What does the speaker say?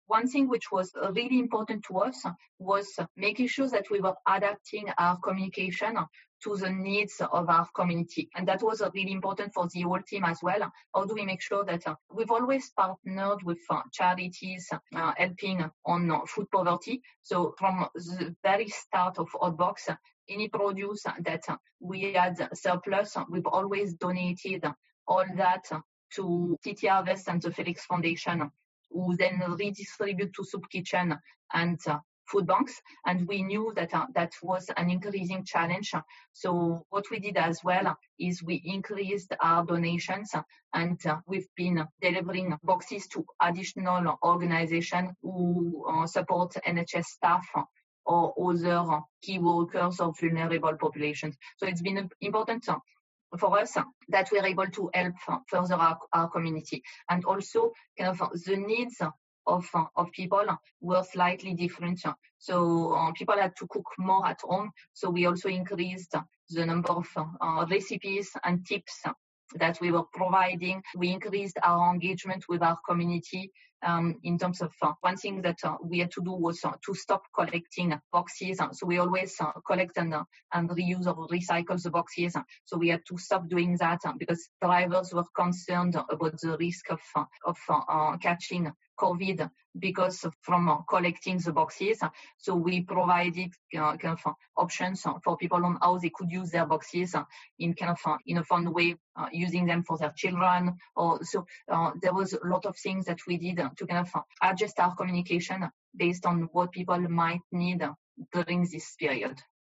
one thing which was really important to us was making sure that we were adapting our communication to the needs of our community. And that was really important for the whole team as well. How do we make sure that we've always partnered with charities helping on food poverty. So from the very start of Hotbox, any produce that we had surplus, we've always donated all that to City Harvest and the Felix Foundation, who then redistribute to Soup Kitchen and food banks. And we knew that that was an increasing challenge. So what we did as well is we increased our donations, and we've been delivering boxes to additional organizations who support NHS staff or other key workers of vulnerable populations. So it's been important for us that we're able to help further our community. And also kind of the needs of people were slightly different. So people had to cook more at home. So we also increased the number of recipes and tips that we were providing. We increased our engagement with our community in terms of one thing that we had to do was to stop collecting boxes. So we always collect and reuse or recycle the boxes. So we had to stop doing that because drivers were concerned about the risk of catching COVID because from collecting the boxes. So we provided kind of options for people on how they could use their boxes in a fun way, using them for their children. Or so there was a lot of things that we did to kind of adjust our communication based on what people might need during this period.